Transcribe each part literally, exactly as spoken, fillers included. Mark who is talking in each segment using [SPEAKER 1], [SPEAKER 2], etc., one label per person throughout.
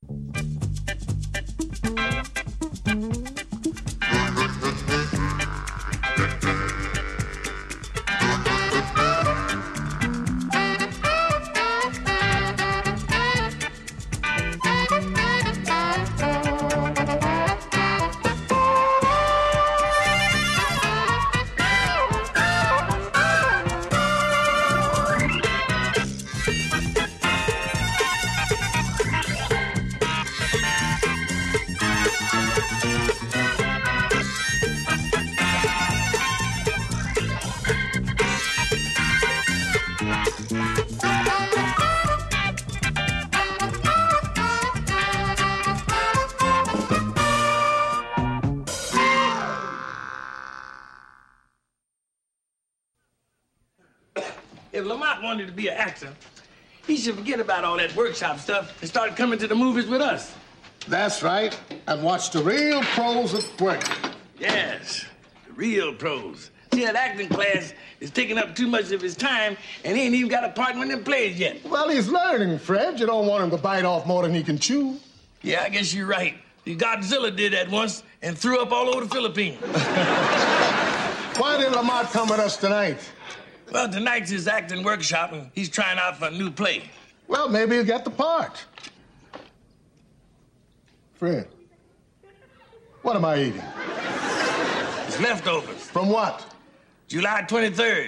[SPEAKER 1] If Lamont wanted to be an actor, he should forget about all that workshop stuff and start coming to the movies with us.
[SPEAKER 2] That's right. And watch the real pros at work.
[SPEAKER 1] Yes, the real pros. See, that acting class is taking up too much of his time, and he ain't even got a partner in them plays yet.
[SPEAKER 2] Well, he's learning, Fred. You don't want him to bite off more than he can chew.
[SPEAKER 1] Yeah, I guess you're right. The Godzilla did that once and threw up all over the Philippines.
[SPEAKER 2] Why did Lamont come with us tonight?
[SPEAKER 1] Well, tonight's his acting workshop, and he's trying out for a new play.
[SPEAKER 2] Well, maybe he'll get the part. Fred, what am I eating?
[SPEAKER 1] It's leftovers.
[SPEAKER 2] From what?
[SPEAKER 1] July twenty-third.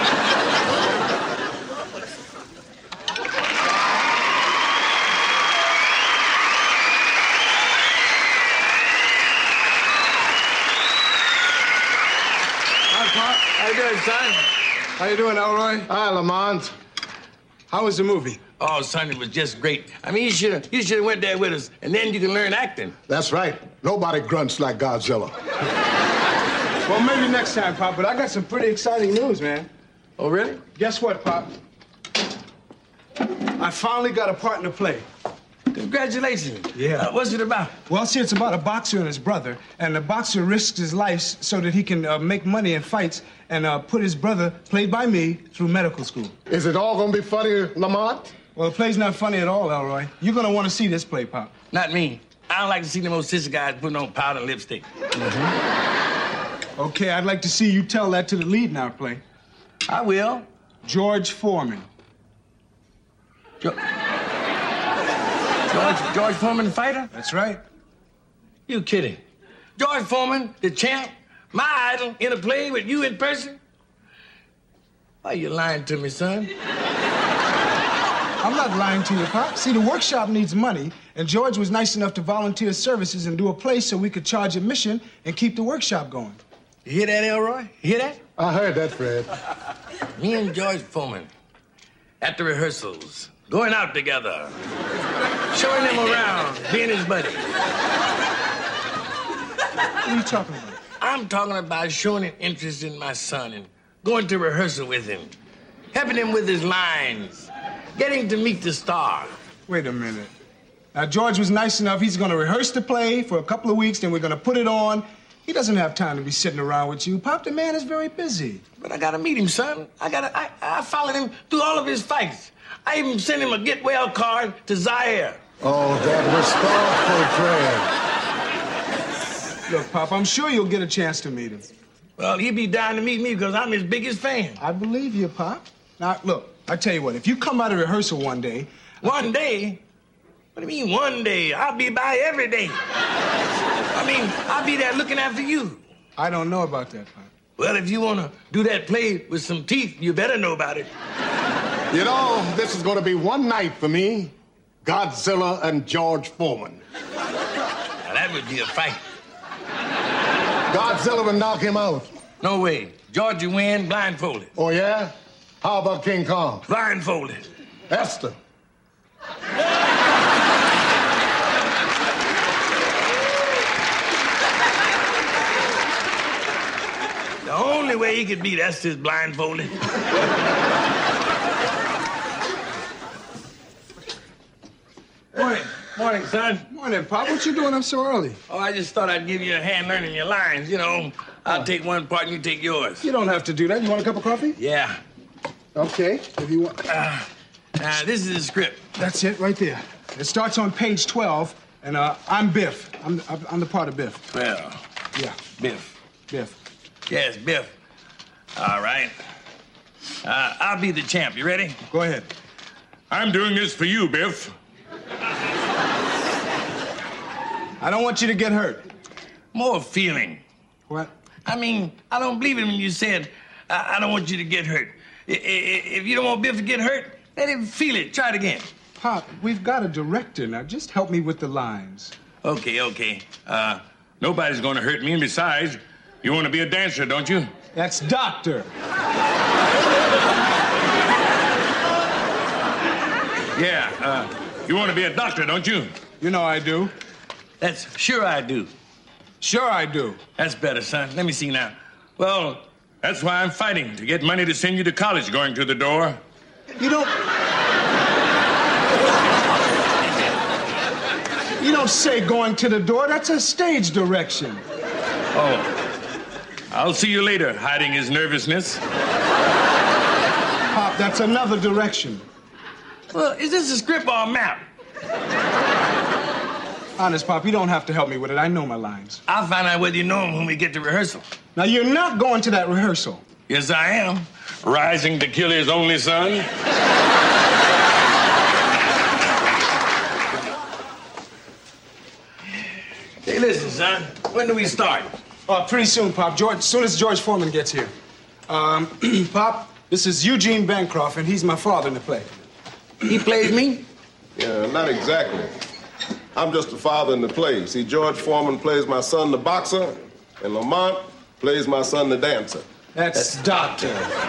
[SPEAKER 3] Hi, Pop. How you doing, son? How you doing, Elroy?
[SPEAKER 2] Hi, Lamont.
[SPEAKER 3] How was the movie?
[SPEAKER 1] Oh, son, it was just great. I mean, you should have you should have went there with us, and then you can learn acting.
[SPEAKER 2] That's right. Nobody grunts like Godzilla.
[SPEAKER 3] Well, maybe next time, Pop, but I got some pretty exciting news, man.
[SPEAKER 1] Oh, really?
[SPEAKER 3] Guess what, Pop? I finally got a part in the play.
[SPEAKER 1] Congratulations.
[SPEAKER 3] Yeah.
[SPEAKER 1] Uh, what's it about?
[SPEAKER 3] Well, see, it's about a boxer and his brother, and the boxer risks his life so that he can uh, make money in fights and uh, put his brother, played by me, through medical school.
[SPEAKER 2] Is it all gonna be funny, Lamont?
[SPEAKER 3] Well, the play's not funny at all, Elroy. You're gonna want to see this play, Pop.
[SPEAKER 1] Not me. I don't like to see them old sister guys putting on powder and lipstick.
[SPEAKER 3] Mm-hmm. Okay, I'd like to see you tell that to the lead in our play.
[SPEAKER 1] I will.
[SPEAKER 3] George Foreman.
[SPEAKER 1] Jo- George, George Foreman, the fighter?
[SPEAKER 3] That's right.
[SPEAKER 1] You kidding? George Foreman, the champ, my idol, in a play with you in person? Why are you lying to me, son?
[SPEAKER 3] I'm not lying to you, Pop. See, the workshop needs money, and George was nice enough to volunteer services and do a play so we could charge admission and keep the workshop going.
[SPEAKER 1] You hear that, Elroy? You hear that?
[SPEAKER 2] I heard that, Fred.
[SPEAKER 1] Me and George Foreman, at the rehearsals, going out together, showing him around, being his buddy.
[SPEAKER 3] What are you talking about?
[SPEAKER 1] I'm talking about showing an interest in my son and going to rehearsal with him, helping him with his lines, getting to meet the star.
[SPEAKER 3] Wait a minute. Now, George was nice enough. He's going to rehearse the play for a couple of weeks, then we're going to put it on. He doesn't have time to be sitting around with you. Pop, the man is very busy.
[SPEAKER 1] But I got to meet him, son. I got to, I, I followed him through all of his fights. I even sent him a get well card to Zaire.
[SPEAKER 2] Oh, that was thoughtful, Fred.
[SPEAKER 3] Look, Pop, I'm sure you'll get a chance to meet him.
[SPEAKER 1] Well, he'd be down to meet me because I'm his biggest fan.
[SPEAKER 3] I believe you, Pop. Now, look, I tell you what, if you come out of rehearsal one day...
[SPEAKER 1] One day? What do you mean one day? I'll be by every day. I mean, I'll be there looking after you.
[SPEAKER 3] I don't know about that, Pop.
[SPEAKER 1] Well, if you want to do that play with some teeth, you better know about it.
[SPEAKER 2] You know, this is going to be one night for me. Godzilla and George Foreman.
[SPEAKER 1] Now, that would be a fight.
[SPEAKER 2] Godzilla would knock him out.
[SPEAKER 1] No way. George would win blindfolded.
[SPEAKER 2] Oh, yeah? How about King Kong?
[SPEAKER 1] Blindfolded.
[SPEAKER 2] Esther.
[SPEAKER 1] The only way he could beat Esther is blindfolded. Morning. Morning, son.
[SPEAKER 3] Morning, Pop. What you doing up so early?
[SPEAKER 1] Oh, I just thought I'd give you a hand learning your lines. You know, I'll take one part and you take yours.
[SPEAKER 3] You don't have to do that. You want a cup of coffee?
[SPEAKER 1] Yeah.
[SPEAKER 3] Okay, if you want.
[SPEAKER 1] Uh, uh, this is the script.
[SPEAKER 3] That's it, right there. It starts on page twelve, and uh, I'm Biff. I'm, I'm the part of Biff.
[SPEAKER 1] Well,
[SPEAKER 3] Yeah,
[SPEAKER 1] Biff.
[SPEAKER 3] Biff.
[SPEAKER 1] Yes, Biff. All right. Uh, I'll be the champ. You ready?
[SPEAKER 3] Go ahead.
[SPEAKER 2] I'm doing this for you, Biff.
[SPEAKER 3] I don't want you to get hurt.
[SPEAKER 1] More feeling.
[SPEAKER 3] What?
[SPEAKER 1] I mean, I don't believe it when you said, I, I don't want you to get hurt. I, I, if you don't want Biff to get hurt, let him feel it. Try it again.
[SPEAKER 3] Pop, we've got a director now. Just help me with the lines.
[SPEAKER 1] Okay, okay. Uh, nobody's gonna hurt me, and besides, you wanna be a dancer, don't you?
[SPEAKER 3] That's Doctor.
[SPEAKER 1] Yeah, uh, you wanna be a doctor, don't you?
[SPEAKER 3] You know I do.
[SPEAKER 1] That's sure I do.
[SPEAKER 3] Sure I do.
[SPEAKER 1] That's better, son. Let me see now. Well, that's why I'm fighting, to get money to send you to college going to the door.
[SPEAKER 3] You don't... You don't say going to the door. That's a stage direction.
[SPEAKER 1] Oh. I'll see you later, hiding his nervousness.
[SPEAKER 3] Pop, that's another direction.
[SPEAKER 1] Well, is this a script or a map?
[SPEAKER 3] Honest, Pop, you don't have to help me with it. I know my lines.
[SPEAKER 1] I'll find out whether you know them when we get to rehearsal.
[SPEAKER 3] Now, you're not going to that rehearsal.
[SPEAKER 1] Yes, I am. Rising to kill his only son. Hey, listen, son. When do we start?
[SPEAKER 3] Uh, pretty soon, Pop. George, as soon as George Foreman gets here. Um, Pop, this is Eugene Bancroft, and he's my father in the play.
[SPEAKER 1] He plays me?
[SPEAKER 4] Yeah, not exactly. I'm just the father in the play. See, George Foreman plays my son, the boxer, and Lamont plays my son, the dancer.
[SPEAKER 3] That's, That's Doctor.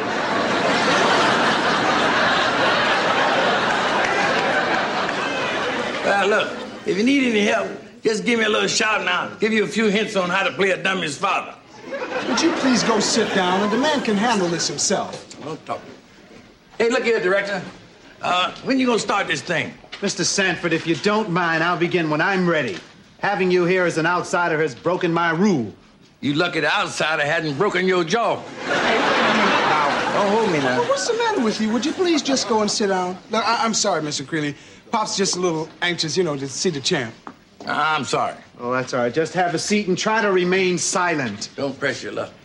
[SPEAKER 1] Well, look, if you need any help, just give me a little shout and I'll give you a few hints on how to play a dummy's father.
[SPEAKER 3] Would you please go sit down, and the man can handle this himself.
[SPEAKER 1] Don't talk. Hey, look here, director. Uh, when you gonna start this thing?
[SPEAKER 5] Mister Sanford, if you don't mind, I'll begin when I'm ready. Having you here as an outsider has broken my rule.
[SPEAKER 1] You lucky the outsider hadn't broken your jaw. Don't hold me now.
[SPEAKER 3] Well, what's the matter with you? Would you please just go and sit down? No, I- I'm sorry, Mister Creeley. Pop's just a little anxious, you know, to see the champ.
[SPEAKER 1] I'm sorry.
[SPEAKER 5] Oh, that's all right. Just have a seat and try to remain silent.
[SPEAKER 1] Don't press your luck.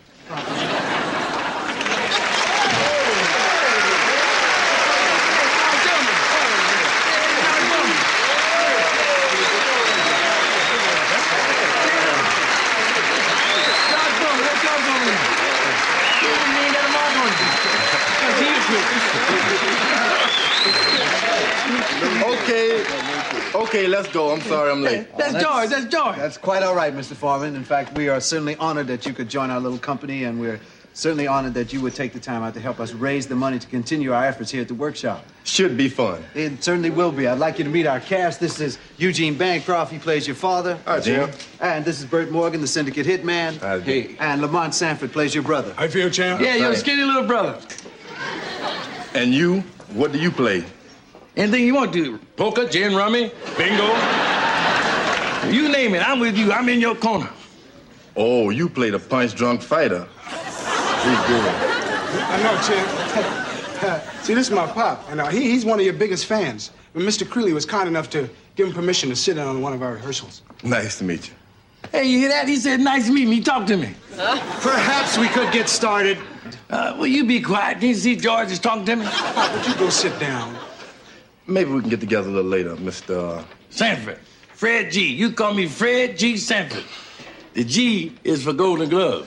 [SPEAKER 6] Okay, okay, let's go. I'm sorry I'm late.
[SPEAKER 1] That's George, that's George.
[SPEAKER 5] That's quite all right, Mister Foreman. In fact, we are certainly honored that you could join our little company, and we're certainly honored that you would take the time out to help us raise the money to continue our efforts here at the workshop.
[SPEAKER 6] Should be fun.
[SPEAKER 5] It certainly will be. I'd like you to meet our cast. This is Eugene Bancroft. He plays your father.
[SPEAKER 4] Hi, Jim.
[SPEAKER 5] And this is Bert Morgan, the syndicate hitman.
[SPEAKER 6] Hi,
[SPEAKER 1] Hey.
[SPEAKER 5] And Lamont Sanford plays your brother.
[SPEAKER 3] I feel, champ.
[SPEAKER 1] Yeah, your skinny little brother.
[SPEAKER 6] And you, what do you play?
[SPEAKER 1] Anything you want to. Poker, gin, rummy, bingo. You name it, I'm with you. I'm in your corner.
[SPEAKER 6] Oh, you play the punch-drunk fighter. He's good.
[SPEAKER 3] I know, champ. See, this is my pop, and uh, he, he's one of your biggest fans. But Mister Creeley was kind enough to give him permission to sit in on one of our rehearsals.
[SPEAKER 6] Nice to meet you.
[SPEAKER 1] Hey, you hear that? He said, nice to meet me. Talk to me.
[SPEAKER 5] Perhaps we could get started.
[SPEAKER 1] Uh, will you be quiet? Can you see George is talking to me?
[SPEAKER 3] Pop, would you go sit down?
[SPEAKER 6] Maybe we can get together a little later, Mister
[SPEAKER 1] Sanford. Fred G. You call me Fred G. Sanford. The G is for Golden Glove.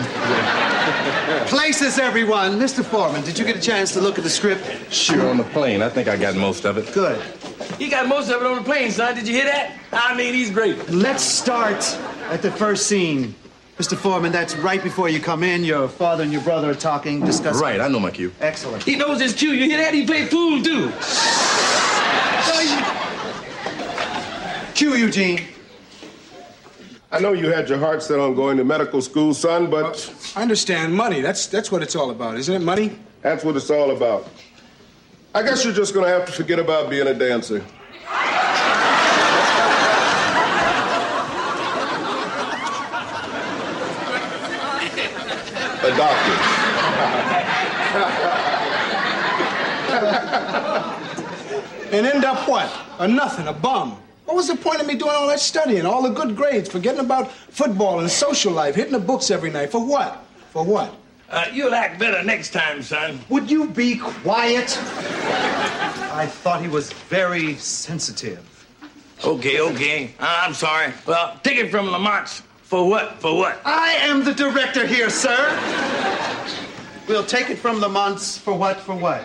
[SPEAKER 5] Places, everyone. Mister Foreman, did you get a chance to look at the script?
[SPEAKER 6] Sure, on the plane. I think I got most of it.
[SPEAKER 5] Good.
[SPEAKER 1] He got most of it on the plane, son. Did you hear that? I mean, he's great.
[SPEAKER 5] Let's start at the first scene. Mister Foreman, that's right before you come in. Your father and your brother are talking, discussing.
[SPEAKER 6] Right, I know my cue.
[SPEAKER 5] Excellent.
[SPEAKER 1] He knows his cue. You hear that? He played pool, too.
[SPEAKER 5] Cue, Eugene.
[SPEAKER 4] I know you had your heart set on going to medical school, son, but
[SPEAKER 3] I understand money. That's that's what it's all about, isn't it? Money?
[SPEAKER 4] that's what it's all about. I guess you're just gonna have to forget about being a dancer. A doctor.
[SPEAKER 3] and end up what? A nothing, a bum. What was the point of me doing all that studying, all the good grades, forgetting about football and social life, hitting the books every night? For what? For what?
[SPEAKER 1] Uh, you'll act better next time, son.
[SPEAKER 5] Would you be quiet? I thought he was very sensitive.
[SPEAKER 1] Okay, okay. Uh, I'm sorry. Well, take it from Lamont's. For what? For what?
[SPEAKER 5] I am the director here, sir. We'll take it from Lamont's. For what? For what?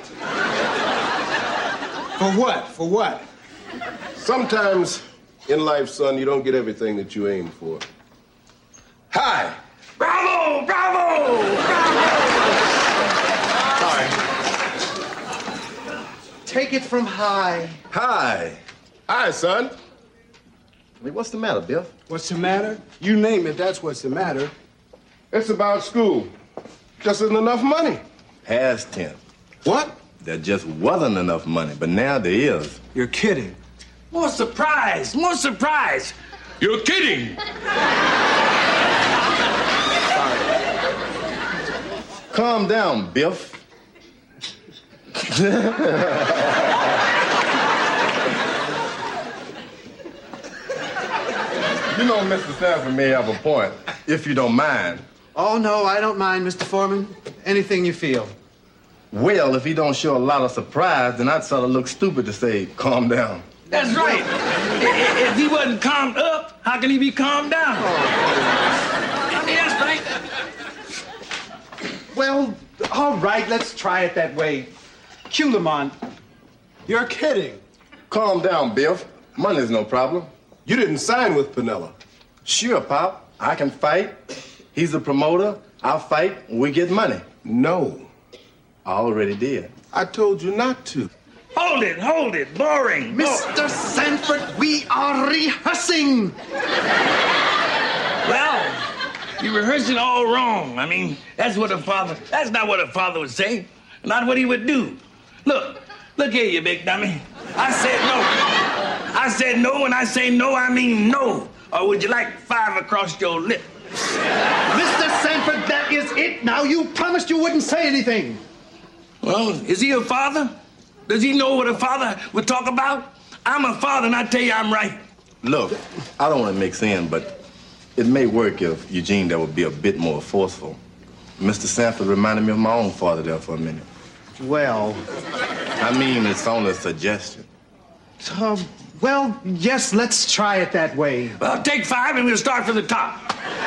[SPEAKER 3] For what? For what?
[SPEAKER 4] Sometimes in life, son, you don't get everything that you aim for. Hi.
[SPEAKER 1] Bravo! Bravo! Bravo!
[SPEAKER 4] Sorry.
[SPEAKER 5] Take it from high.
[SPEAKER 6] Hi.
[SPEAKER 4] Hi, son.
[SPEAKER 6] Hey, what's the matter, Biff?
[SPEAKER 3] What's the matter? You name it, that's what's the matter.
[SPEAKER 4] It's about school. Just isn't enough money.
[SPEAKER 6] Past tense.
[SPEAKER 4] What?
[SPEAKER 6] There just wasn't enough money, but now there is.
[SPEAKER 3] You're kidding.
[SPEAKER 1] More surprise! More surprise! You're kidding!
[SPEAKER 6] Calm down, Biff. You know, Mister Sanford may have a point, if you don't mind.
[SPEAKER 5] Oh, no, I don't mind, Mister Foreman. Anything you feel.
[SPEAKER 6] Well, if he don't show a lot of surprise, then I'd sort of look stupid to say, calm down.
[SPEAKER 1] That's right. I- If he wasn't calmed up, how can he be calmed down? I mean, that's right.
[SPEAKER 5] Well, all right, let's try it that way. Cue Lamont.
[SPEAKER 3] You're kidding.
[SPEAKER 6] Calm down, Biff. Money's no problem.
[SPEAKER 4] You didn't sign with Pinella.
[SPEAKER 6] Sure, Pop. I can fight. He's a promoter. I'll fight. We get money.
[SPEAKER 4] No.
[SPEAKER 6] I already did.
[SPEAKER 4] I told you not to.
[SPEAKER 1] Hold it, hold it. Boring. Bo-
[SPEAKER 5] Mister Sanford, we are rehearsing.
[SPEAKER 1] Well, you're rehearsing all wrong. I mean, that's what a father, that's not what a father would say. Not what he would do. Look, look here, you big dummy. I said no. I said no, and I say no, I mean no. Or would you like five across your lip?
[SPEAKER 5] Mister Sanford, that is it. Now, you promised you wouldn't say anything.
[SPEAKER 1] Well, is he a father? Does he know what a father would talk about? I'm a father, and I tell you I'm right.
[SPEAKER 6] Look, I don't want to mix in, but it may work if Eugene there would be a bit more forceful. Mister Sanford reminded me of my own father there for a minute.
[SPEAKER 5] Well,
[SPEAKER 6] I mean, it's only a suggestion.
[SPEAKER 5] uh, well, yes, let's try it that way.
[SPEAKER 1] Well, take five, and we'll start from the top.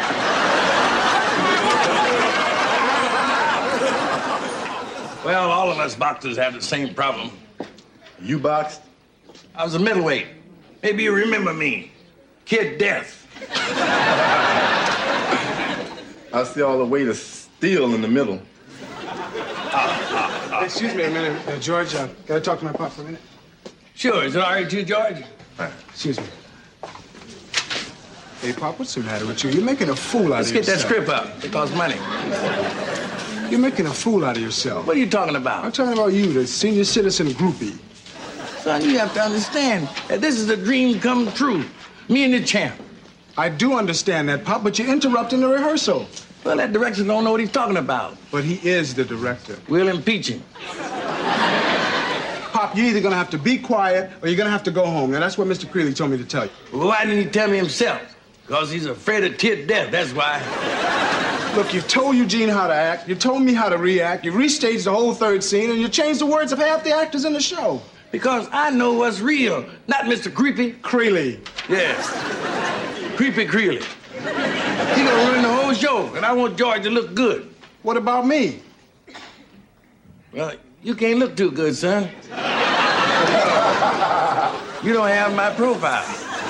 [SPEAKER 1] Well, all of us boxers have the same problem.
[SPEAKER 6] You boxed?
[SPEAKER 1] I was a middleweight. Maybe you remember me. Kid Death.
[SPEAKER 6] I see all the weight of steel in the middle.
[SPEAKER 3] Excuse me a minute, uh, George. Uh, can I talk to my pop for a minute?
[SPEAKER 1] Sure, is it all right with you, George?
[SPEAKER 3] Excuse me. Hey, Pop, what's the matter with you? You're making a fool out
[SPEAKER 1] Let's
[SPEAKER 3] of
[SPEAKER 1] get that
[SPEAKER 3] yourself.
[SPEAKER 1] script up. It costs money.
[SPEAKER 3] You're making a fool out of yourself.
[SPEAKER 1] What are you talking
[SPEAKER 3] I'm
[SPEAKER 1] about?
[SPEAKER 3] talking about you, the senior citizen groupie.
[SPEAKER 1] Son, you have to understand that this is a dream come true. Me and the champ.
[SPEAKER 3] I do understand that, Pop, but you're interrupting the rehearsal.
[SPEAKER 1] Well, that director don't know what he's talking about.
[SPEAKER 3] But he is the director.
[SPEAKER 1] We'll impeach him.
[SPEAKER 3] Pop, you're either gonna have to be quiet or you're gonna have to go home. Now, that's what Mister Creeley told me to tell you.
[SPEAKER 1] Well, why didn't he tell me himself? Because he's afraid of Kid Death, that's why.
[SPEAKER 3] Look, you've told Eugene how to act, you told me how to react, you restaged the whole third scene, and you changed the words of half the actors in the show.
[SPEAKER 1] Because I know what's real, not Mister Creepy.
[SPEAKER 3] Creeley.
[SPEAKER 1] Yes. Creepy Creeley. He gonna ruin the whole show, and I want George to look good.
[SPEAKER 3] What about me?
[SPEAKER 1] Well, you can't look too good, son. You don't have my profile.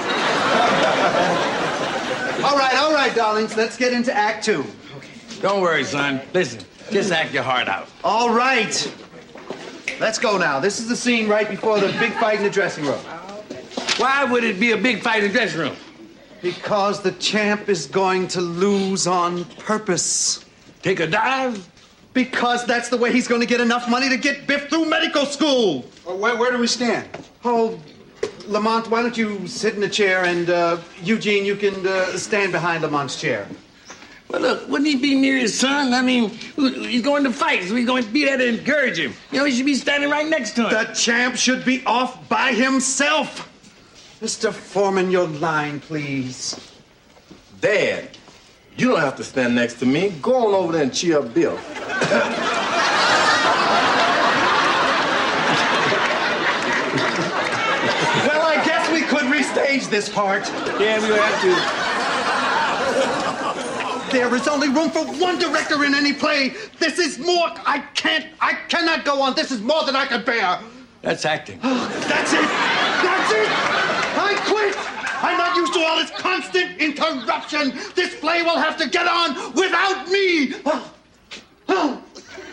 [SPEAKER 5] All right, all right, darlings. Let's get into Act Two.
[SPEAKER 1] Don't worry, son. Listen, just act your heart out.
[SPEAKER 5] All right. Let's go now. This is the scene right before the big fight in the dressing room.
[SPEAKER 1] Why would it be a big fight in the dressing room?
[SPEAKER 5] Because the champ is going to lose on purpose.
[SPEAKER 1] Take a dive?
[SPEAKER 5] Because that's the way he's going to get enough money to get Biff through medical school.
[SPEAKER 3] Well, where, where do we stand?
[SPEAKER 5] Oh, Lamont, why don't you sit in a chair and, uh, Eugene, you can uh, stand behind Lamont's chair.
[SPEAKER 1] Well, look, wouldn't he be near his son? I mean, he's going to fight, so he's going to be there to encourage him. You know, he should be standing right next to him.
[SPEAKER 7] The champ should be off by himself.
[SPEAKER 5] Mister Foreman, your line, please.
[SPEAKER 6] Dad, you don't have to stand next to me. Go on over there and cheer up Bill.
[SPEAKER 7] Well, I guess we could restage this part.
[SPEAKER 1] Yeah, we would have to.
[SPEAKER 7] There is only room for one director in any play. This is more. I can't. I cannot go on. This is more than I can bear.
[SPEAKER 1] That's acting.
[SPEAKER 7] That's it. That's it. I quit. I'm not used to all this constant interruption. This play will have to get on without me. Oh. Oh.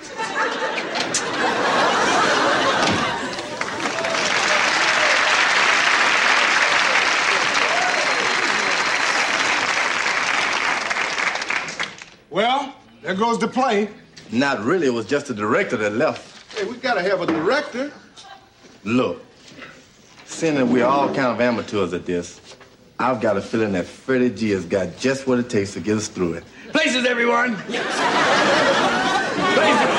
[SPEAKER 3] Well, there goes the play.
[SPEAKER 6] Not really. It was just the director that left.
[SPEAKER 4] Hey, we gotta have a director.
[SPEAKER 6] Look, seeing that we're all kind of amateurs at this, I've got a feeling that Freddie G has got just what it takes to get us through it.
[SPEAKER 1] Places, everyone. Places.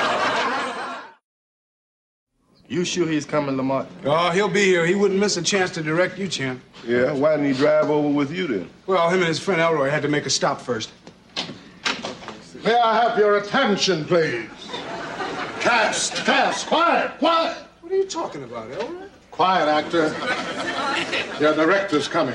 [SPEAKER 6] You sure he's coming, Lamont?
[SPEAKER 3] Oh, he'll be here. He wouldn't miss a chance to direct you, champ.
[SPEAKER 4] Yeah, why didn't he drive over with you then?
[SPEAKER 3] Well, him and his friend Elroy had to make a stop first.
[SPEAKER 2] May I have your attention, please? Cast, cast, quiet, quiet.
[SPEAKER 3] What are you talking about, Elroy?
[SPEAKER 2] Quiet, actor. Your director's coming.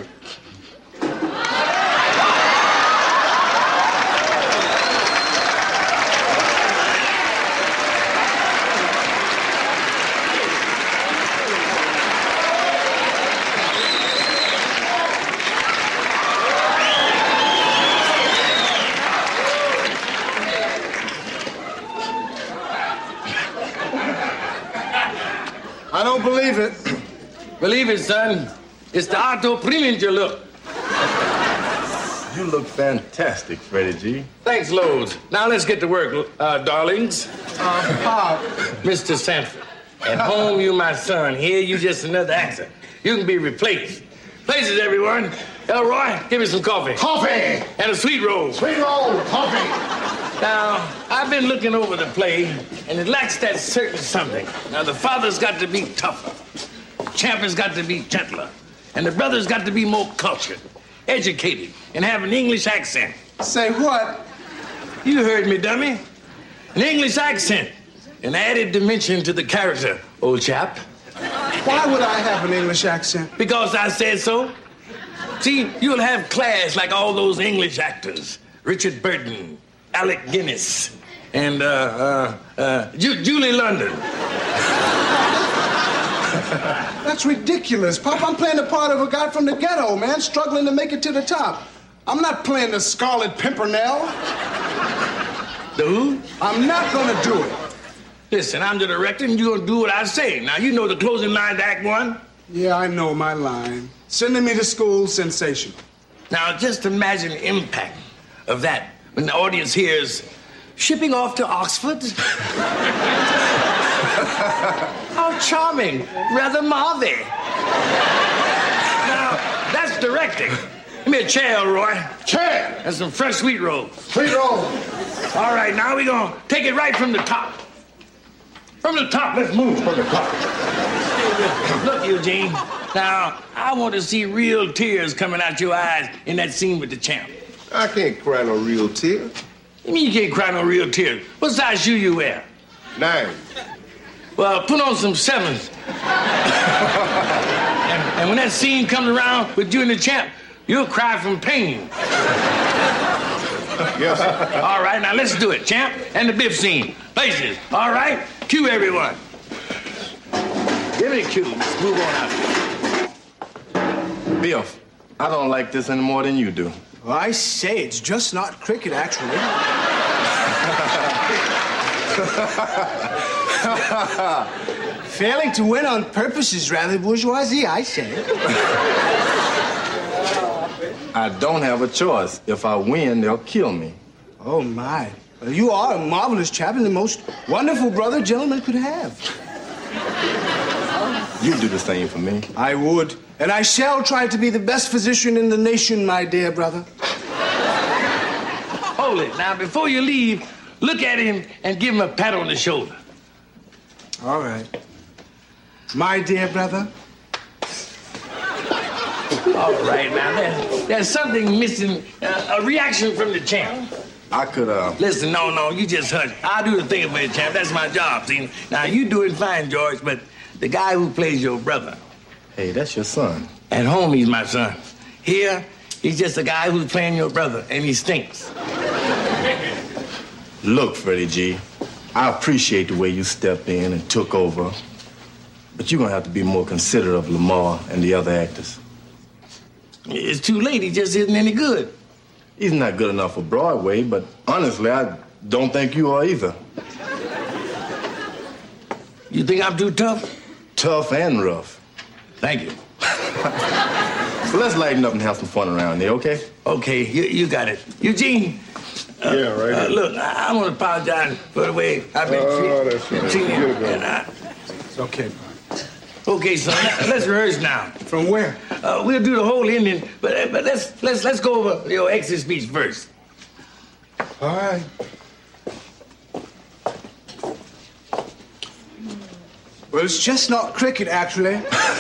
[SPEAKER 3] I don't believe it.
[SPEAKER 1] Believe it, son. It's the Otto Preminger look.
[SPEAKER 6] You look fantastic, Freddie G.
[SPEAKER 1] Thanks, loads. Now let's get to work, uh, darlings.
[SPEAKER 3] Uh, Pop.
[SPEAKER 1] Mister Sanford. At home, you my son. Here, you just another actor. You can be replaced. Places, everyone. Elroy, give me some coffee.
[SPEAKER 2] Coffee!
[SPEAKER 1] And a sweet roll.
[SPEAKER 2] Sweet roll, coffee.
[SPEAKER 1] Now, I've been looking over the play, and it lacks that certain something. Now, the father's got to be tougher. The champion's got to be gentler. And the brother's got to be more cultured, educated, and have an English accent.
[SPEAKER 3] Say what?
[SPEAKER 1] You heard me, dummy. An English accent. An added dimension to the character, old chap.
[SPEAKER 3] Why would I have an English accent?
[SPEAKER 1] Because I said so. See, you'll have class like all those English actors. Richard Burton, Alec Guinness, and uh, uh, uh, Ju- Julie London.
[SPEAKER 3] That's ridiculous, Pop. I'm playing the part of a guy from the ghetto, man, struggling to make it to the top. I'm not playing the Scarlet Pimpernel.
[SPEAKER 1] The who?
[SPEAKER 3] I'm not gonna do it.
[SPEAKER 1] Listen, I'm the director, and you're gonna do what I say. Now, you know the closing line to Act One?
[SPEAKER 3] Yeah, I know my line. Sending me to school, sensational.
[SPEAKER 1] Now, just imagine the impact of that when the audience hears, shipping off to Oxford? How charming. Rather Marvy. Now, that's directing. Give me a chair, Elroy.
[SPEAKER 2] Chair!
[SPEAKER 1] And some fresh sweet rolls.
[SPEAKER 2] Sweet roll.
[SPEAKER 1] All right, now we're gonna take it right from the top. From the top, let's move from the top. Look, Eugene. Now, I want to see real tears coming out your eyes in that scene with the champ.
[SPEAKER 4] I can't cry no real tear.
[SPEAKER 1] You mean you can't cry no real tears? What size shoe you wear?
[SPEAKER 4] Nine.
[SPEAKER 1] Well, put on some sevens. and, and when that scene comes around with you and the champ, you'll cry from pain.
[SPEAKER 4] Yes, sir.
[SPEAKER 1] All right, now let's do it, champ. And the Biff scene. Places. All right? Cue everyone. Give me a cue. Let's move on out.
[SPEAKER 6] Biff, I don't like this any more than you do.
[SPEAKER 3] Well, I say it's just not cricket, actually. Failing to win on purpose is rather bourgeoisie, I say.
[SPEAKER 6] I don't have a choice. If I win, they'll kill me.
[SPEAKER 3] Oh, my. Well, you are a marvelous chap and the most wonderful brother a gentleman could have.
[SPEAKER 6] You do the same for me.
[SPEAKER 3] I would. And I shall try to be the best physician in the nation, my dear brother.
[SPEAKER 1] hold it. Now, before you leave, look at him and give him a pat on the shoulder.
[SPEAKER 3] All right. My dear brother.
[SPEAKER 1] All right, now, there's, there's something missing, uh, a reaction from the champ.
[SPEAKER 6] I could, uh...
[SPEAKER 1] Listen, no, no, you just hush. I'll do the thing for you, champ. That's my job, see? Now, you do it fine, George, but the guy who plays your brother...
[SPEAKER 6] Hey, that's your son.
[SPEAKER 1] At home, he's my son. Here, he's just a guy who's playing your brother, and he stinks.
[SPEAKER 6] Look, Freddie G, I appreciate the way you stepped in and took over, but you're gonna have to be more considerate of Lamar and the other actors.
[SPEAKER 1] It's too late. He just isn't any good.
[SPEAKER 6] He's not good enough for Broadway, but honestly, I don't think you are either.
[SPEAKER 1] You think I'm too tough?
[SPEAKER 6] Tough and rough.
[SPEAKER 1] Thank you.
[SPEAKER 6] So let's lighten up and have some fun around here, okay?
[SPEAKER 1] Okay, you, you got it. Eugene. Uh,
[SPEAKER 4] Yeah, right
[SPEAKER 1] uh,
[SPEAKER 4] here.
[SPEAKER 1] look, I, I want to apologize for the way I've been
[SPEAKER 4] Oh,
[SPEAKER 1] treat-
[SPEAKER 4] that's right.
[SPEAKER 1] treating
[SPEAKER 4] Get
[SPEAKER 1] you.
[SPEAKER 4] it going.
[SPEAKER 1] And I-
[SPEAKER 3] It's okay, Pop.
[SPEAKER 1] Okay, son, let- let's rehearse now.
[SPEAKER 3] From where?
[SPEAKER 1] Uh, we'll do the whole ending, but but let's let's let's go over your exit speech first.
[SPEAKER 3] All right. Well, it's just not cricket, actually.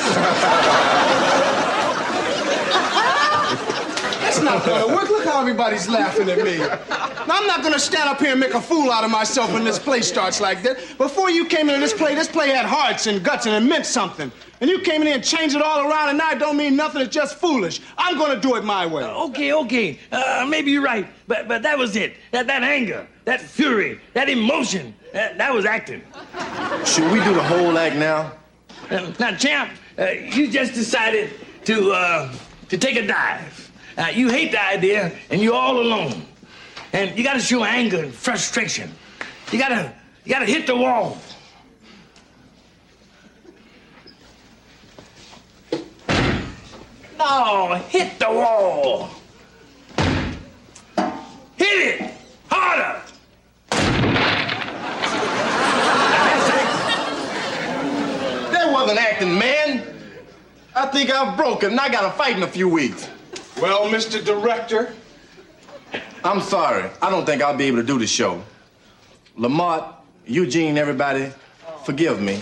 [SPEAKER 3] That's not gonna work. Look how everybody's laughing at me. Now, I'm not gonna stand up here and make a fool out of myself when this play starts like this. Before you came into this play, this play had hearts and guts and it meant something. And you came in here and changed it all around, and now it don't mean nothing. It's just foolish. I'm gonna do it my way.
[SPEAKER 1] Okay, okay, uh, maybe you're right, but but that was it. That that anger, that fury, that emotion, that, that was acting.
[SPEAKER 6] Should we do the whole act now?
[SPEAKER 1] Uh, now, champ, uh, you just decided to uh, to take a dive. Uh, you hate the idea, and you're all alone. And you gotta show anger and frustration. You gotta, you gotta hit the wall. No, hit the wall. Hit it harder.
[SPEAKER 6] That wasn't acting, man. I think I've broken and I gotta fight in a few weeks.
[SPEAKER 3] Well, Mister Director.
[SPEAKER 6] I'm sorry. I don't think I'll be able to do the show. Lamont, Eugene, everybody, forgive me.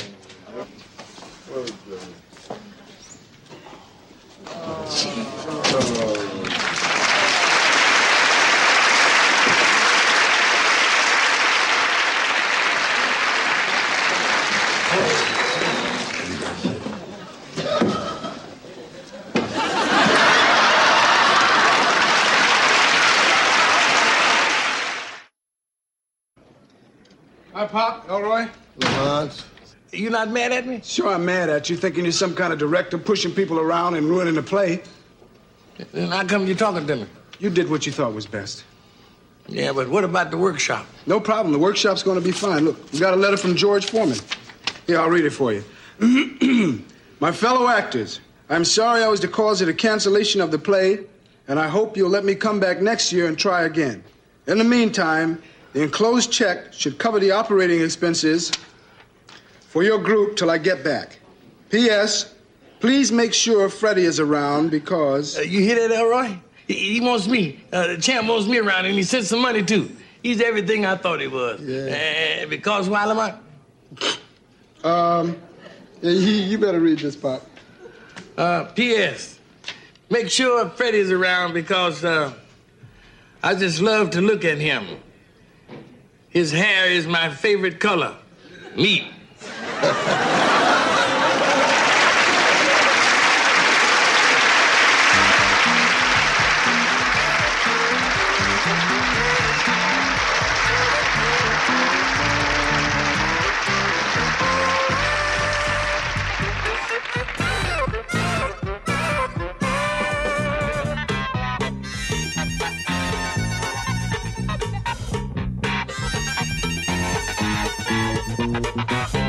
[SPEAKER 3] Hi, Pop. Elroy.
[SPEAKER 2] Lamont.
[SPEAKER 1] You not mad at me?
[SPEAKER 3] Sure, I'm mad at you, thinking you're some kind of director pushing people around and ruining the play.
[SPEAKER 1] Then how come you talking to me?
[SPEAKER 3] You did what you thought was best.
[SPEAKER 1] Yeah, but what about the workshop?
[SPEAKER 3] No problem. The workshop's going to be fine. Look, we got a letter from George Foreman. Here, I'll read it for you. My fellow actors, I'm sorry I was the cause of the cancellation of the play, and I hope you'll let me come back next year and try again. In the meantime, the enclosed check should cover the operating expenses for your group till I get back. P S. Please make sure Freddie is around because...
[SPEAKER 1] Uh, you hear that, Elroy? He, he wants me. Uh, the champ wants me around, and he sent some money, too. He's everything I thought he was.
[SPEAKER 2] Yeah.
[SPEAKER 1] Uh, because why am I?
[SPEAKER 3] Um, yeah, you, you better read this, Pop.
[SPEAKER 1] Uh, P S. Make sure Freddie's around because uh, I just love to look at him. His hair is my favorite color. Meat.
[SPEAKER 8] Thank you.